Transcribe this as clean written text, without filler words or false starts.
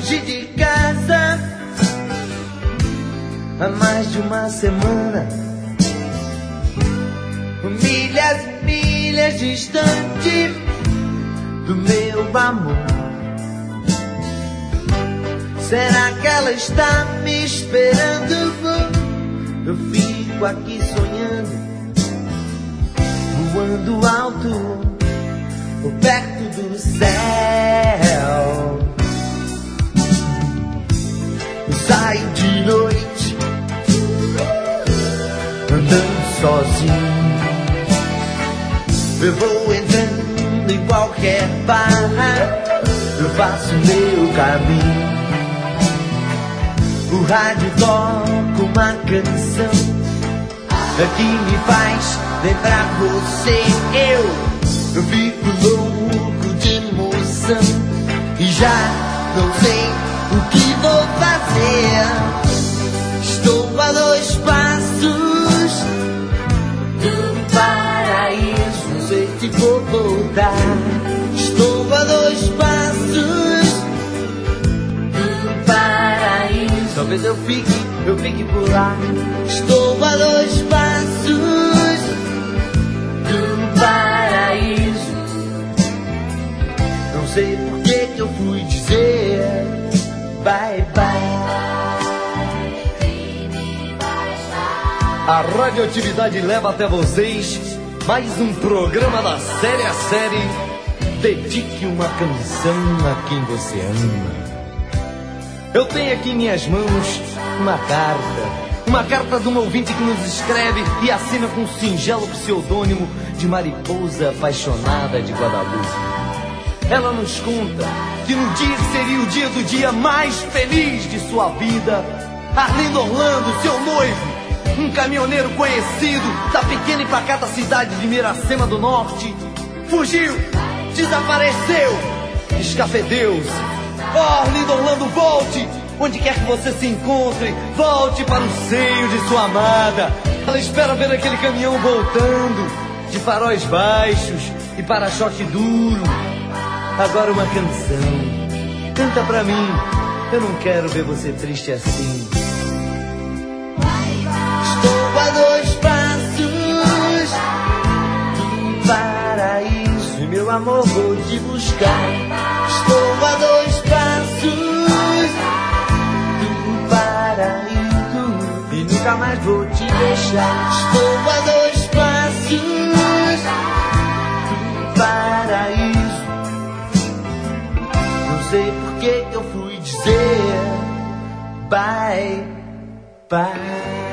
fugi de casa há mais de uma semana, milhas e milhas distante do meu amor. Será que ela está me esperando? Eu fico aqui sonhando, voando alto, perto do céu. Eu saio de noite, andando sozinho. Eu vou entrando em qualquer bar, eu faço meu caminho. O rádio toca uma canção que me faz lembrar você. Eu fico louco de emoção e já não sei o que vou fazer. Estou a 2 passos do paraíso, não sei se vou voltar. Estou a 2 passos do paraíso, talvez eu fique por lá. Estou a 2 passos do paraíso, não sei por que eu fui dizer bye bye. A radioatividade leva até vocês mais um programa da série a série. Dedique uma canção a quem você ama. Eu tenho aqui em minhas mãos uma carta de um ouvinte que nos escreve e assina com um singelo pseudônimo de Mariposa Apaixonada de Guadalupe. Ela nos conta que no dia que seria o dia mais feliz de sua vida, Arlindo Orlando, seu noivo, um caminhoneiro conhecido da pequena e pacata cidade de Miracema do Norte, fugiu, desapareceu, escafedeu-se. Oh, Arlindo Orlando, volte! Onde quer que você se encontre, volte para o seio de sua amada. Ela espera ver aquele caminhão voltando, de faróis baixos e para-choque duro. Agora uma canção, canta pra mim, eu não quero ver você triste assim. Estou a 2 passos do paraíso, meu amor, vou te buscar. Estou a 2 passos do paraíso e nunca mais vou te deixar. Estou a 2 passos do paraíso, não sei por que eu fui dizer bye bye.